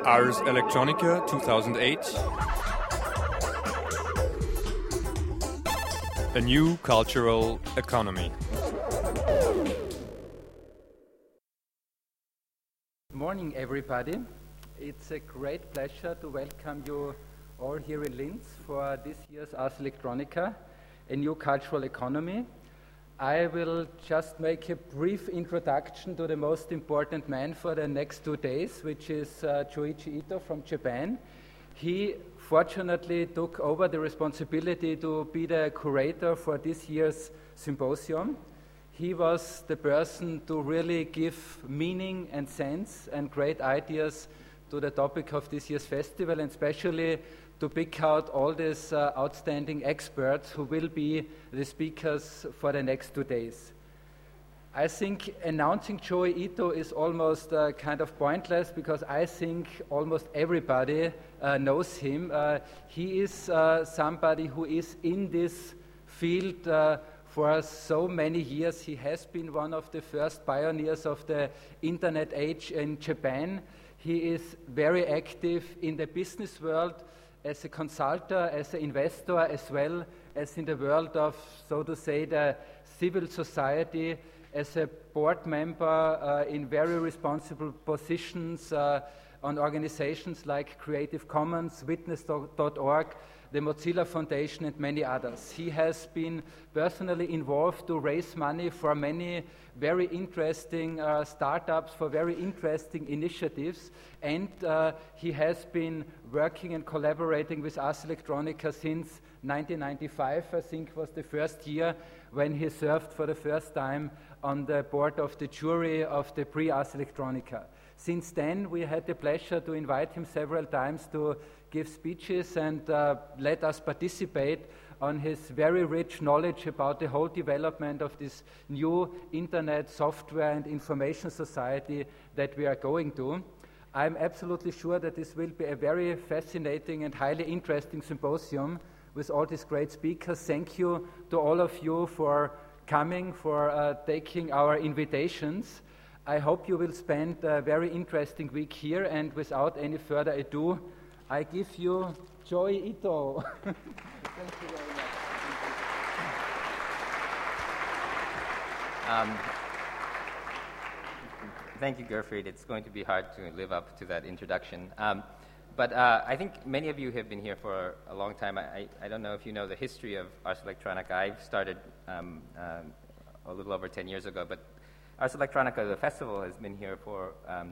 Ars Electronica 2008. A new cultural economy. Good morning, everybody. It's a great pleasure to welcome you all here in Linz for this year's Ars Electronica, a new cultural economy. I will just make a brief introduction to the most important man for the next 2 days, which is Shoichi Ito from Japan. He fortunately took over the responsibility to be the curator for this year's symposium. He was the person to really give meaning and sense and great ideas to the topic of this year's festival, and especially to pick out all these outstanding experts who will be the speakers for the next 2 days. I think announcing Shoichi Ito is almost kind of pointless, because I think almost everybody knows him. He is somebody who is in this field for so many years. He has been one of the first pioneers of the internet age in Japan. He is very active in the business world, as a consultant, as an investor, as well as in the world of, so to say, the civil society, as a board member in very responsible positions on organizations like Creative Commons, Witness.org, the Mozilla Foundation, and many others. He has been personally involved to raise money for many very interesting startups, for very interesting initiatives, and he has been working and collaborating with Ars Electronica since 1995, I think was the first year when he served for the first time on the board of the jury of the pre-Ars Electronica. Since then, we had the pleasure to invite him several times to give speeches and let us participate on his very rich knowledge about the whole development of this new internet software and information society that we are going to. I'm absolutely sure that this will be a very fascinating and highly interesting symposium with all these great speakers. Thank you to all of you for coming, for taking our invitations. I hope you will spend a very interesting week here, and without any further ado, I give you Shoichi Ito. Thank you very much. Thank you, Gerfried. It's going to be hard to live up to that introduction. But I think many of you have been here for a long time. I don't know if you know the history of Ars Electronica. I've started a little over 10 years ago, but Ars Electronica, the festival, has been here for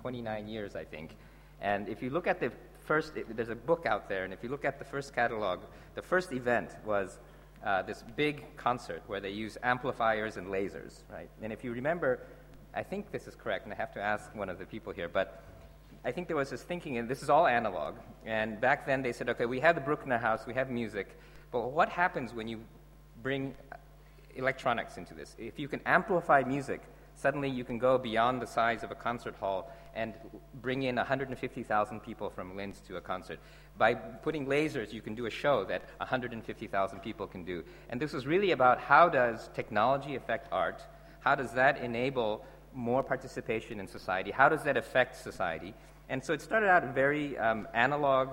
29 years, I think. And if you look at the first, there's a book out there, and if you look at the first catalog, the first event was this big concert where they use amplifiers and lasers, right? And if you remember, I think this is correct, and I have to ask one of the people here, but I think there was this thinking, and this is all analog, and back then they said, okay, we have the Bruckner House, we have music, but what happens when you bring electronics into this? If you can amplify music, suddenly you can go beyond the size of a concert hall and bring in 150,000 people from Linz to a concert. By putting lasers, you can do a show that 150,000 people can do. And this was really about how does technology affect art? How does that enable more participation in society? How does that affect society? And so it started out very analog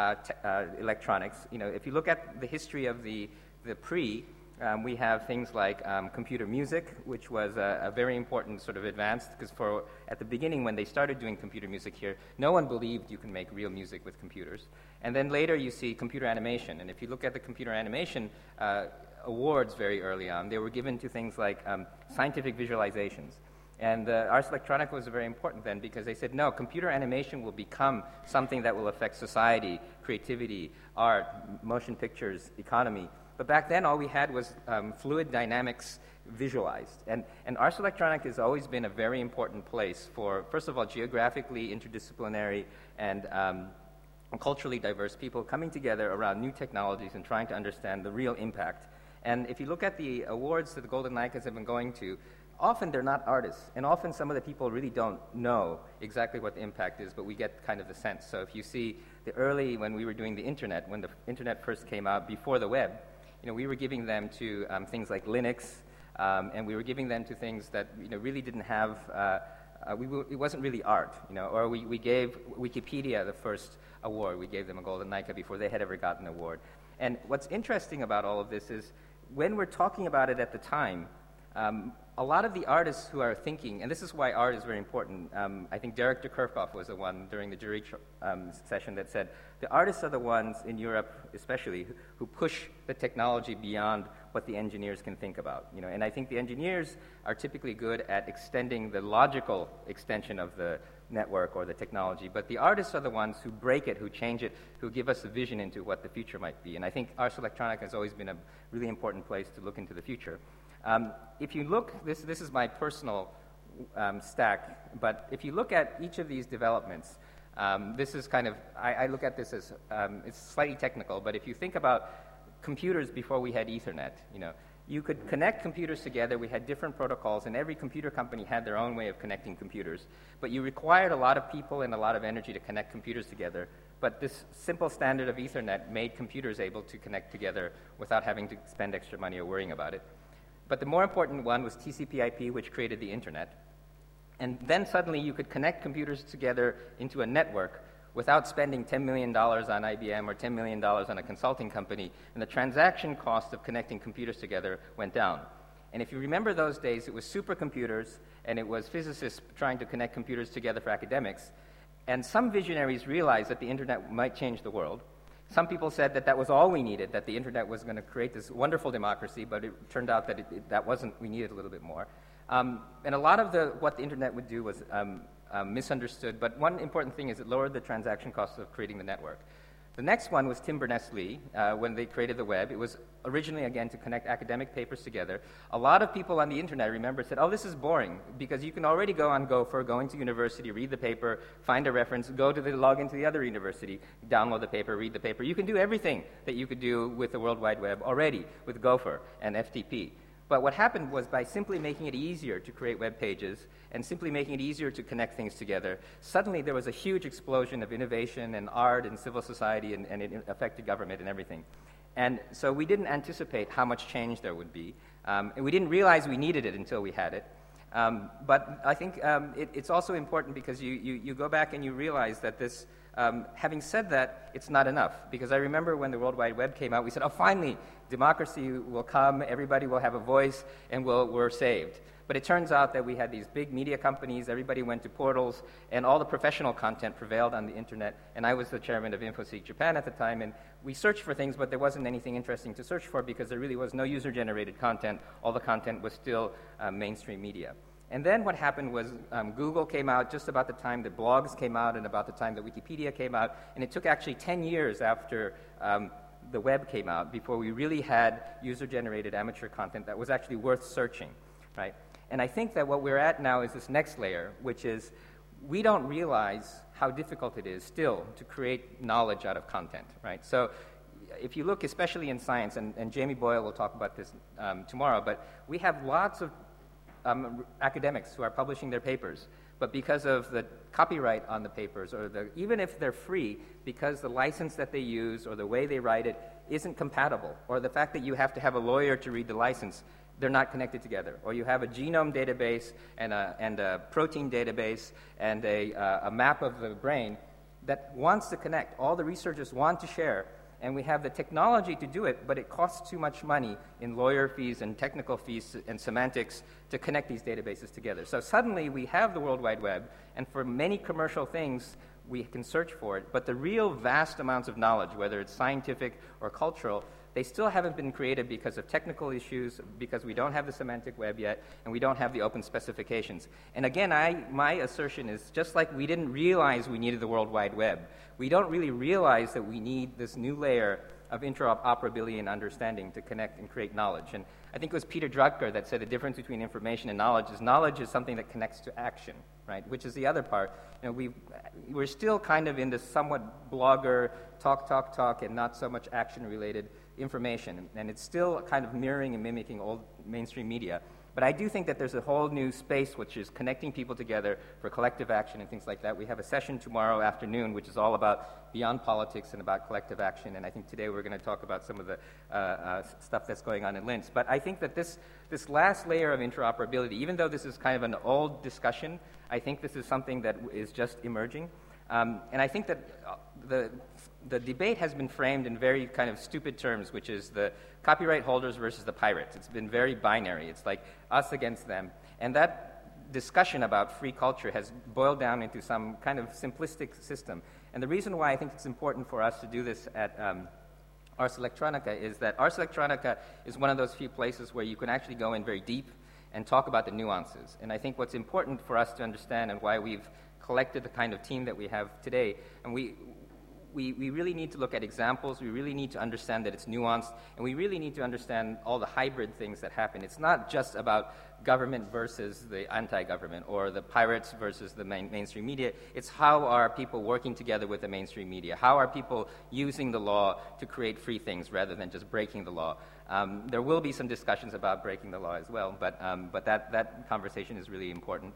electronics. You know, if you look at the history of the pre, we have things like computer music, which was a very important sort of advance, because at the beginning when they started doing computer music here, no one believed you can make real music with computers. And then later you see computer animation, and if you look at the computer animation awards very early on, they were given to things like scientific visualizations. And Ars Electronica was very important then, because they said, no, computer animation will become something that will affect society, creativity, art, motion pictures, economy. But back then, all we had was fluid dynamics visualized. And Ars Electronica has always been a very important place for, first of all, geographically interdisciplinary and culturally diverse people coming together around new technologies and trying to understand the real impact. And if you look at the awards that the Golden Leicas have been going to, often they're not artists, and often some of the people really don't know exactly what the impact is, but we get kind of the sense. So if you see the early, when we were doing the internet, when the internet first came out before the web, you know, we were giving them to things like Linux, and we were giving them to things that really didn't have it wasn't really art, or we gave Wikipedia the first award. We gave them a Golden Nika before they had ever gotten an award. And what's interesting about all of this is when we're talking about it at the time, a lot of the artists who are thinking, and this is why art is very important. I think Derek de Kerkhoff was the one during the jury session that said, the artists are the ones in Europe especially who push the technology beyond what the engineers can think about. And I think the engineers are typically good at extending the logical extension of the network or the technology, but the artists are the ones who break it, who change it, who give us a vision into what the future might be. And I think Ars Electronica has always been a really important place to look into the future. If you look, this is my personal stack, but if you look at each of these developments, this is kind of, I look at this as, it's slightly technical, but if you think about computers before we had Ethernet, you could connect computers together. We had different protocols, and every computer company had their own way of connecting computers. But you required a lot of people and a lot of energy to connect computers together. But this simple standard of Ethernet made computers able to connect together without having to spend extra money or worrying about it. But the more important one was TCP/IP, which created the internet. And then suddenly you could connect computers together into a network without spending $10 million on IBM or $10 million on a consulting company, and the transaction cost of connecting computers together went down. And if you remember those days, it was supercomputers, and it was physicists trying to connect computers together for academics. And some visionaries realized that the internet might change the world. Some people said that that was all we needed, that the internet was going to create this wonderful democracy, but it turned out that that wasn't, we needed a little bit more. And a lot of what the internet would do was misunderstood, but one important thing is it lowered the transaction costs of creating the network. The next one was Tim Berners-Lee, when they created the web. It was originally, again, to connect academic papers together. A lot of people on the internet, I remember, said, oh, this is boring, because you can already go on Gopher, go into university, read the paper, find a reference, log into the other university, download the paper, read the paper. You can do everything that you could do with the World Wide Web already with Gopher and FTP. But what happened was by simply making it easier to create web pages and simply making it easier to connect things together, suddenly there was a huge explosion of innovation and art and civil society, and it affected government and everything. And so we didn't anticipate how much change there would be. And we didn't realize we needed it until we had it. But I think it's also important because you go back and you realize that this, having said that, it's not enough. Because I remember when the World Wide Web came out, we said, oh, finally, democracy will come, everybody will have a voice, and we're saved. But it turns out that we had these big media companies, everybody went to portals, and all the professional content prevailed on the internet. And I was the chairman of InfoSeek Japan at the time, and we searched for things, but there wasn't anything interesting to search for because there really was no user-generated content. All the content was still mainstream media. And then what happened was Google came out just about the time that blogs came out and about the time that Wikipedia came out, and it took actually 10 years after the web came out before we really had user-generated amateur content that was actually worth searching, right? And I think that what we're at now is this next layer, which is we don't realize how difficult it is still to create knowledge out of content, right? So if you look especially in science, and Jamie Boyle will talk about this tomorrow, but we have lots of academics who are publishing their papers, but because of the copyright on the papers, or even if they're free, because the license that they use or the way they write it isn't compatible, or the fact that you have to have a lawyer to read the license, they're not connected together. Or you have a genome database and a protein database and a map of the brain that wants to connect. All the researchers want to share, and we have the technology to do it, but it costs too much money in lawyer fees and technical fees and semantics to connect these databases together. So suddenly we have the World Wide Web, and for many commercial things, we can search for it, but the real vast amounts of knowledge, whether it's scientific or cultural, they still haven't been created because of technical issues, because we don't have the semantic web yet, and we don't have the open specifications. And again, my assertion is just like we didn't realize we needed the World Wide Web, we don't really realize that we need this new layer of interoperability and understanding to connect and create knowledge. And I think it was Peter Drucker that said the difference between information and knowledge is something that connects to action, right? Which is the other part. You know, we're still kind of in this somewhat blogger talk, and not so much action-related information. And it's still kind of mirroring and mimicking old mainstream media. But I do think that there's a whole new space which is connecting people together for collective action and things like that. We have a session tomorrow afternoon which is all about beyond politics and about collective action, and I think today we're going to talk about some of the stuff that's going on in Linz. But I think that this last layer of interoperability, even though this is kind of an old discussion, I think this is something that is just emerging. And I think that the debate has been framed in very kind of stupid terms, which is the copyright holders versus the pirates. It's been very binary. It's like us against them. And that discussion about free culture has boiled down into some kind of simplistic system. And the reason why I think it's important for us to do this at Ars Electronica is that Ars Electronica is one of those few places where you can actually go in very deep and talk about the nuances. And I think what's important for us to understand and why we've collected the kind of team that we have today, and we really need to look at examples, we really need to understand that it's nuanced, and we really need to understand all the hybrid things that happen. It's not just about government versus the anti-government, or the pirates versus the mainstream media. It's how are people working together with the mainstream media? How are people using the law to create free things rather than just breaking the law? There will be some discussions about breaking the law as well, but that conversation is really important.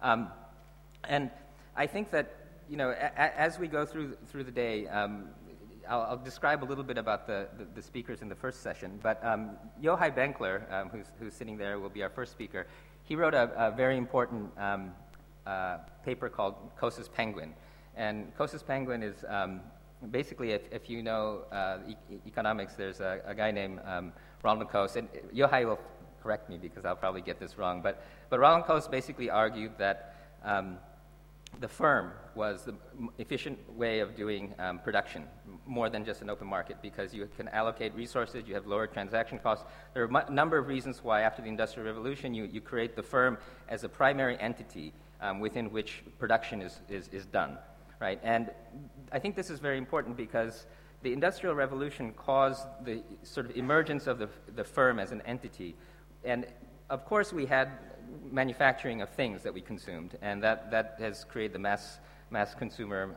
And I think that, you know, as we go through the day, I'll describe a little bit about the speakers in the first session. But Yochai Benkler, who's sitting there, will be our first speaker. He wrote a very important paper called Coase's Penguin. And Coase's Penguin is basically, if you know economics, there's a guy named Ronald Coase. And Yochai will correct me because I'll probably get this wrong. But Ronald Coase basically argued that the firm was the efficient way of doing production, more than just an open market, because you can allocate resources, you have lower transaction costs. There are a number of reasons why after the Industrial Revolution you create the firm as a primary entity within which production is done, right? And I think this is very important because the Industrial Revolution caused the sort of emergence of the firm as an entity. And of course we had manufacturing of things that we consumed, and that has created the mass consumer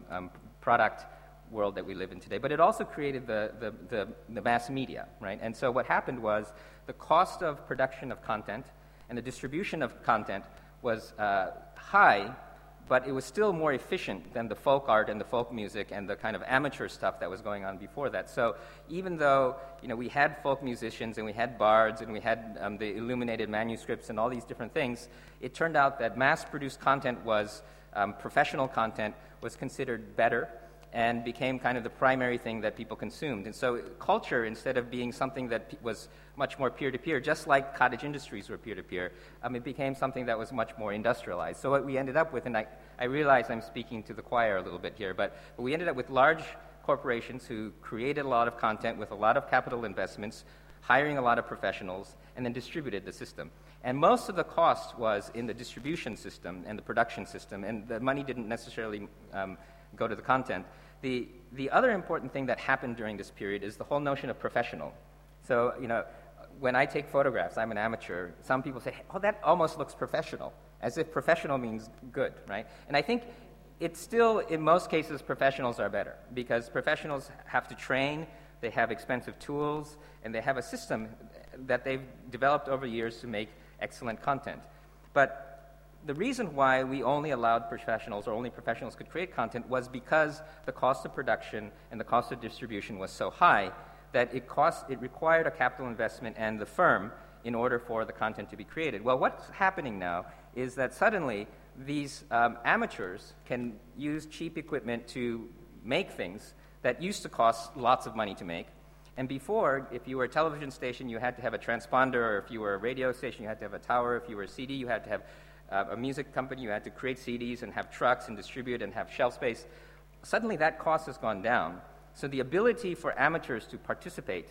product world that we live in today. But it also created the mass media, right? And so what happened was the cost of production of content and the distribution of content was high, but it was still more efficient than the folk art and the folk music and the kind of amateur stuff that was going on before that. So even though, you know, we had folk musicians and we had bards and we had the illuminated manuscripts and all these different things, it turned out that mass-produced content was, professional content was considered better and became kind of the primary thing that people consumed. And so culture, instead of being something that was much more peer-to-peer, just like cottage industries were peer-to-peer, it became something that was much more industrialized. So what we ended up with, and I realize I'm speaking to the choir a little bit here, but we ended up with large corporations who created a lot of content with a lot of capital investments, hiring a lot of professionals, and then distributed the system. And most of the cost was in the distribution system and the production system, and the money didn't necessarily go to the content. The other important thing that happened during this period is the whole notion of professional. So, you know, when I take photographs, I'm an amateur, some people say, oh, that almost looks professional, as if professional means good, right? And I think it's still, in most cases, professionals are better, because professionals have to train, they have expensive tools, and they have a system that they've developed over years to make excellent content. But the reason why we only allowed professionals, or only professionals could create content, was because the cost of production and the cost of distribution was so high that it required a capital investment and the firm in order for the content to be created. Well, what's happening now is that suddenly these amateurs can use cheap equipment to make things that used to cost lots of money to make. And before, if you were a television station, you had to have a transponder, or if you were a radio station, you had to have a tower. If you were a CD, you had to have a music company, you had to create CDs and have trucks and distribute and have shelf space. Suddenly that cost has gone down. So the ability for amateurs to participate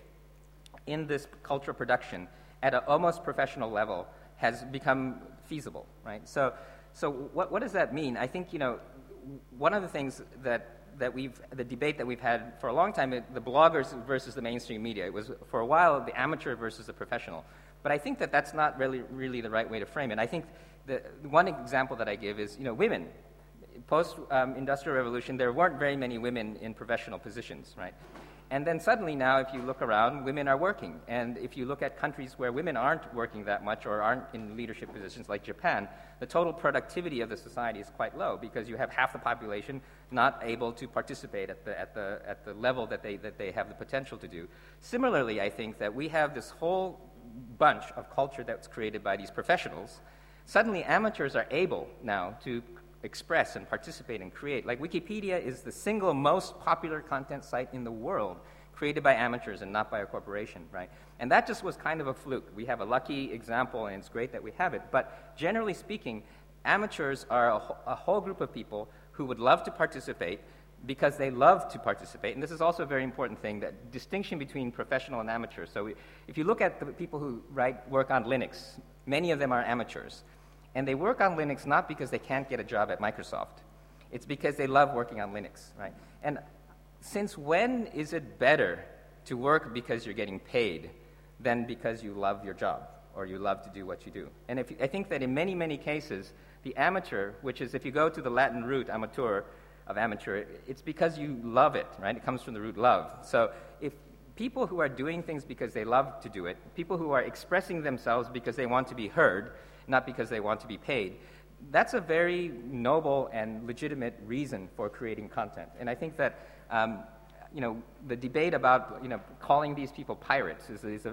in this cultural production at an almost professional level has become feasible, right? So what does that mean? I think, you know, one of the things that the debate that we've had for a long time, the bloggers versus the mainstream media. It was, for a while, the amateur versus the professional. But I think that that's not really the right way to frame it. I think the one example that I give is, you know, women. Post-Industrial Revolution, there weren't very many women in professional positions, right? And then suddenly now, if you look around, women are working. And if you look at countries where women aren't working that much or aren't in leadership positions like Japan, the total productivity of the society is quite low because you have half the population not able to participate at the level that they have the potential to do. Similarly, I think that we have this whole bunch of culture that's created by these professionals. Suddenly, amateurs are able now to express and participate and create. Like Wikipedia is the single most popular content site in the world, created by amateurs and not by a corporation, right? And that just was kind of a fluke. We have a lucky example, and it's great that we have it. But generally speaking, amateurs are a whole group of people who would love to participate because they love to participate. And this is also a very important thing, that distinction between professional and amateur. So if you look at the people who work on Linux, many of them are amateurs. And they work on Linux not because they can't get a job at Microsoft. It's because they love working on Linux, right? And since when is it better to work because you're getting paid than because you love your job or you love to do what you do? And I think that in many, many cases, the amateur, which is, if you go to the Latin root, amateur, of amateur, it's because you love it, right? It comes from the root love. So if people who are doing things because they love to do it, people who are expressing themselves because they want to be heard, not because they want to be paid, that's a very noble and legitimate reason for creating content. And I think that the debate about calling these people pirates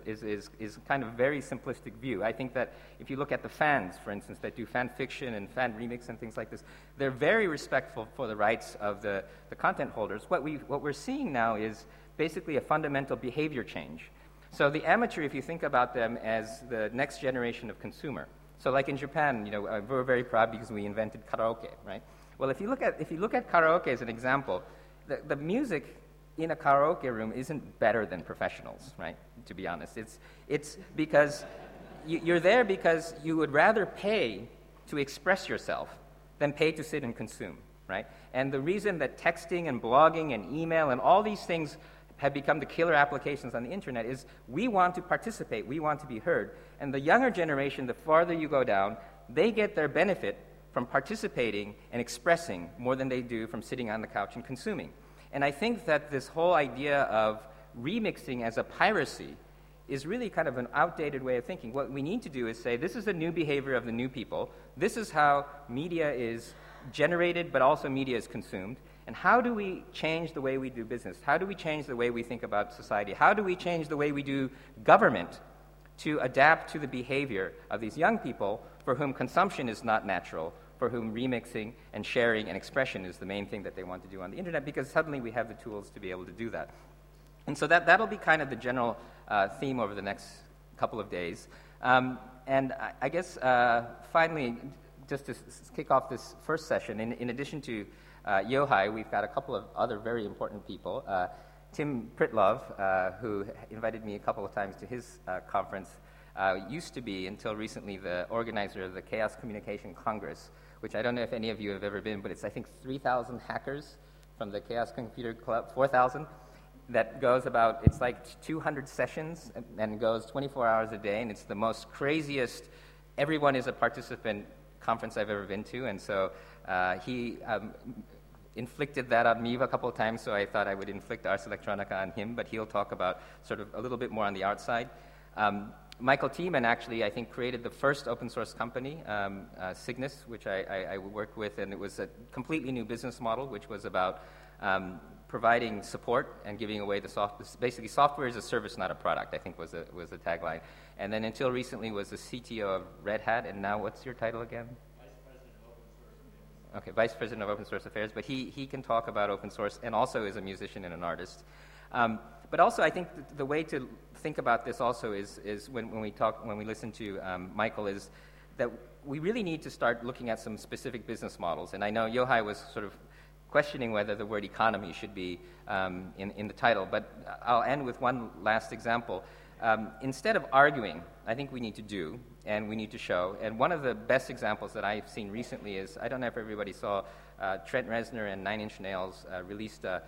is kind of a very simplistic view. I think that if you look at the fans, for instance, that do fan fiction and fan remix and things like this, they're very respectful for the rights of the content holders. What we're seeing now is basically a fundamental behavior change. So the amateur, if you think about them as the next generation of consumer. So like in Japan, we're very proud because we invented karaoke, right? Well, if you look at karaoke as an example, the music in a karaoke room isn't better than professionals, right? To be honest, it's because you're there because you would rather pay to express yourself than pay to sit and consume, right? And the reason that texting and blogging and email and all these things have become the killer applications on the internet is we want to participate, we want to be heard. And the younger generation, the farther you go down, they get their benefit from participating and expressing more than they do from sitting on the couch and consuming. And I think that this whole idea of remixing as a piracy is really kind of an outdated way of thinking. What we need to do is say, this is the new behavior of the new people, this is how media is generated, but also media is consumed. And how do we change the way we do business? How do we change the way we think about society? How do we change the way we do government to adapt to the behavior of these young people for whom consumption is not natural, for whom remixing and sharing and expression is the main thing that they want to do on the internet, because suddenly we have the tools to be able to do that. And so that'll be kind of the general theme over the next couple of days. And I guess finally, just to kick off this first session, in addition to Yohai, we've got a couple of other very important people. Tim Pritlove, who invited me a couple of times to his conference, used to be, until recently, the organizer of the Chaos Communication Congress, which I don't know if any of you have ever been, but it's, I think, 3,000 hackers from the Chaos Computer Club, 4,000, that goes about, it's like 200 sessions and goes 24 hours a day, and it's the most craziest, everyone is a participant conference I've ever been to, and so he inflicted that on me a couple of times, so I thought I would inflict Ars Electronica on him, but he'll talk about sort of a little bit more on the art side. Michael Tiemann actually, I think, created the first open source company, Cygnus, which I worked with, and it was a completely new business model, which was about providing support and giving away the software. Basically, software is a service, not a product, I think was the tagline. And then until recently was the CTO of Red Hat, and now what's your title again? Okay, Vice President of Open Source Affairs, but he can talk about open source and also is a musician and an artist. But also, I think the way to think about this also is when we listen to Michael, is that we really need to start looking at some specific business models. And I know Yohai was sort of questioning whether the word economy should be in the title, but I'll end with one last example. Instead of arguing, I think we need to do, and we need to show. And one of the best examples that I've seen recently is, I don't know if everybody saw, Trent Reznor and Nine Inch Nails released a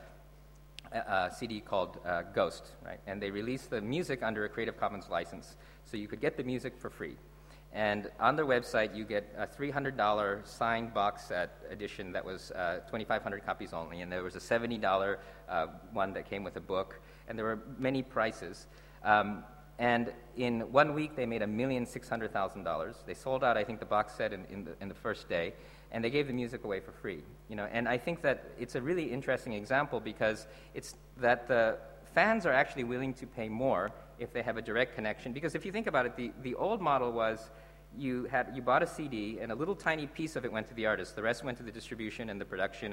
CD called Ghost, right? And they released the music under a Creative Commons license, so you could get the music for free. And on their website, you get a $300 signed box set edition that was 2,500 copies only, and there was a $70 one that came with a book. and there were many prices. And in 1 week, they made $1,600,000. They sold out, I think, the box set in the first day, and they gave the music away for free. And I think that it's a really interesting example because it's that the fans are actually willing to pay more if they have a direct connection. Because if you think about it, the old model was you bought a CD and a little tiny piece of it went to the artist. The rest went to the distribution and the production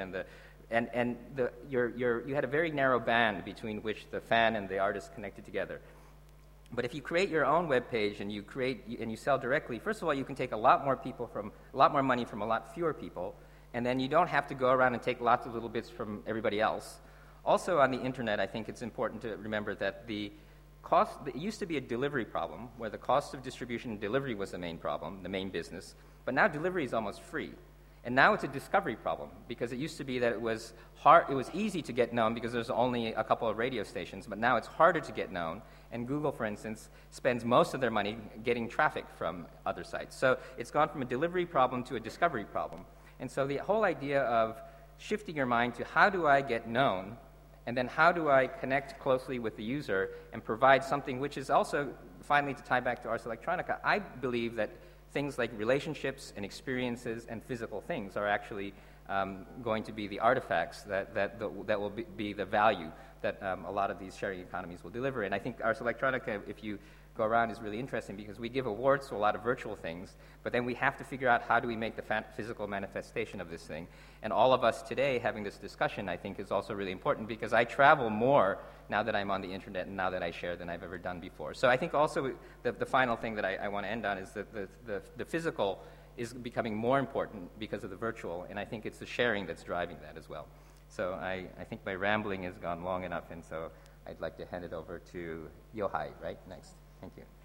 you had a very narrow band between which the fan and the artist connected together. But if you create your own web page and you sell directly, first of all, you can take a lot more money from a lot fewer people, and then you don't have to go around and take lots of little bits from everybody else. Also, on the internet, I think it's important to remember that it used to be a delivery problem, where the cost of distribution and delivery was the main problem, the main business. But now delivery is almost free. And now it's a discovery problem, because it used to be that it was easy to get known because there's only a couple of radio stations, but now it's harder to get known. And Google, for instance, spends most of their money getting traffic from other sites. So it's gone from a delivery problem to a discovery problem. And so the whole idea of shifting your mind to how do I get known, and then how do I connect closely with the user and provide something which is also, finally to tie back to Ars Electronica, I believe that things like relationships and experiences and physical things are actually going to be the artifacts that will be the value that a lot of these sharing economies will deliver. And I think Ars Electronica, if you go around, is really interesting because we give awards to a lot of virtual things, but then we have to figure out how do we make the physical manifestation of this thing. And all of us today having this discussion, I think, is also really important because I travel more now that I'm on the internet and now that I share than I've ever done before. So I think also the final thing that I want to end on is that the physical is becoming more important because of the virtual, and I think it's the sharing that's driving that as well. So I think my rambling has gone long enough, and so I'd like to hand it over to Yohai, right, next. Thank you.